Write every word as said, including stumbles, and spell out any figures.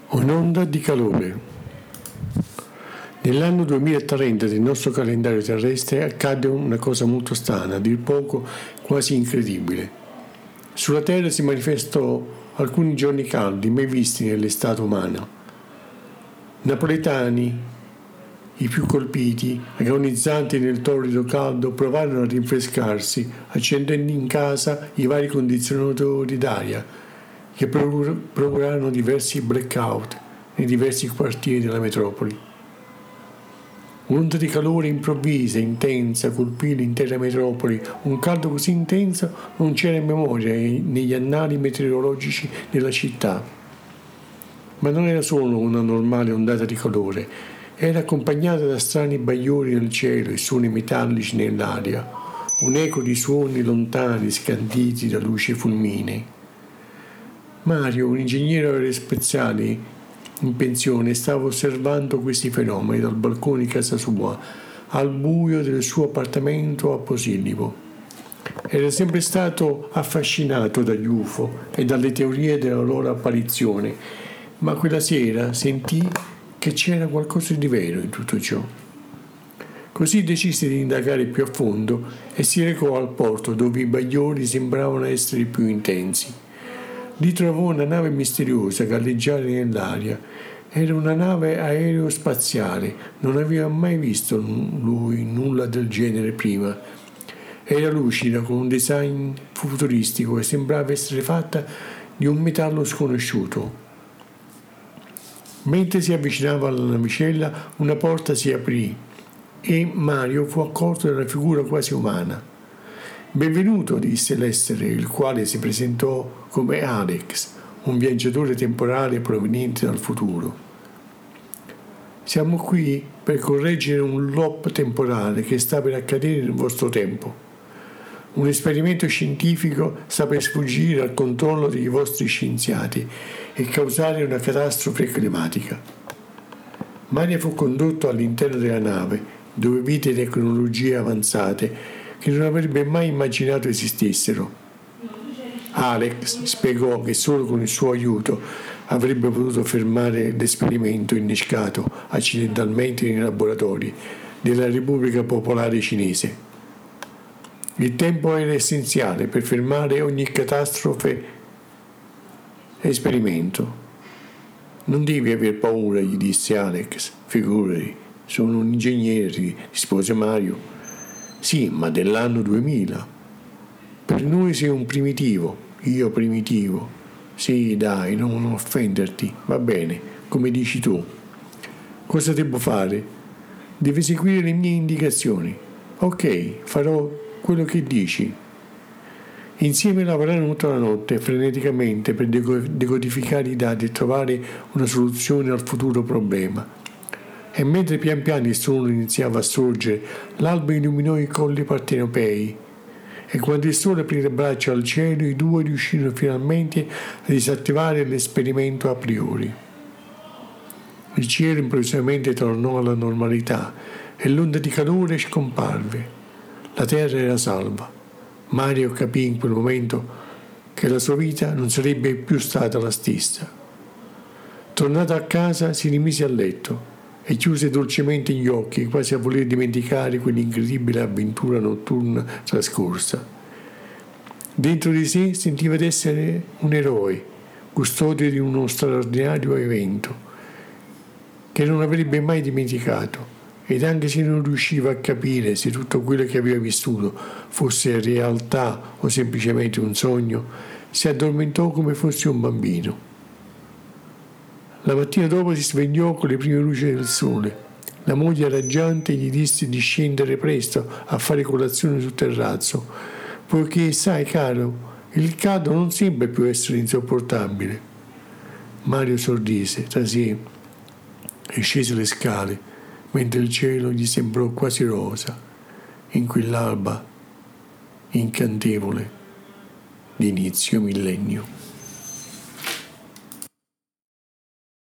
Un'onda di calore. Nell'anno duemilatrenta del nostro calendario terrestre accade una cosa molto strana, a dir poco quasi incredibile. Sulla Terra si manifestò alcuni giorni caldi mai visti nell'estate umana. Napoletani, i più colpiti, agonizzanti nel torrido caldo, provarono a rinfrescarsi accendendo in casa i vari condizionatori d'aria che procurarono diversi blackout nei diversi quartieri della metropoli. Un'onda di calore improvvisa, intensa, colpì l'intera metropoli. Un caldo così intenso non c'era in memoria negli annali meteorologici della città. Ma non era solo una normale ondata di calore, era accompagnata da strani bagliori nel cielo e suoni metallici nell'aria, un eco di suoni lontani scanditi da luci fulminei. Mario, un ingegnere aerospaziale in pensione, stava osservando questi fenomeni dal balcone di casa sua, al buio del suo appartamento a Posillipo. Era sempre stato affascinato dagli U F O e dalle teorie della loro apparizione, ma quella sera sentì che c'era qualcosa di vero in tutto ciò. Così decise di indagare più a fondo e si recò al porto dove i bagliori sembravano essere più intensi. Lì trovò una nave misteriosa galleggiare nell'aria. Era una nave aerospaziale, non aveva mai visto lui nulla del genere prima. Era lucida, con un design futuristico e sembrava essere fatta di un metallo sconosciuto. Mentre si avvicinava alla navicella, una porta si aprì e Mario fu accolto da una figura quasi umana. «Benvenuto», disse l'essere, il quale si presentò come Alex, un viaggiatore temporale proveniente dal futuro. «Siamo qui per correggere un loop temporale che sta per accadere nel vostro tempo. Un esperimento scientifico sta per sfuggire al controllo dei vostri scienziati e causare una catastrofe climatica». Mario fu condotto all'interno della nave, dove vide tecnologie avanzate che non avrebbe mai immaginato esistessero. Alex spiegò che solo con il suo aiuto avrebbe potuto fermare l'esperimento innescato accidentalmente nei laboratori della Repubblica Popolare Cinese. Il tempo era essenziale per fermare ogni catastrofe e esperimento. «Non devi aver paura», gli disse Alex. «Figurati, sono un ingegnere», rispose Mario. «Sì, ma dell'anno duemila. Per noi sei un primitivo, io primitivo. Sì, dai, non offenderti, va bene, come dici tu. Cosa devo fare? Devi seguire le mie indicazioni. Ok, farò quello che dici». Insieme lavorarono tutta la notte, freneticamente, per decodificare i dati e trovare una soluzione al futuro problema. E mentre pian piano il sole iniziava a sorgere, l'alba illuminò i colli partenopei. E quando il sole aprì le braccia al cielo, i due riuscirono finalmente a disattivare l'esperimento a priori. Il cielo improvvisamente tornò alla normalità e l'onda di calore scomparve. La terra era salva. Mario capì in quel momento che la sua vita non sarebbe più stata la stessa. Tornato a casa, si rimise a letto e chiuse dolcemente gli occhi, quasi a voler dimenticare quell'incredibile avventura notturna trascorsa. Dentro di sé sentiva di essere un eroe, custode di uno straordinario evento, che non avrebbe mai dimenticato, ed anche se non riusciva a capire se tutto quello che aveva vissuto fosse realtà o semplicemente un sogno, si addormentò come fosse un bambino. La mattina dopo si svegliò con le prime luci del sole. La moglie raggiante gli disse di scendere presto a fare colazione sul terrazzo, poiché, sai caro, il caldo non sembra più essere insopportabile. Mario sorrise tra sé e scese le scale, mentre il cielo gli sembrò quasi rosa, in quell'alba incantevole di inizio millennio.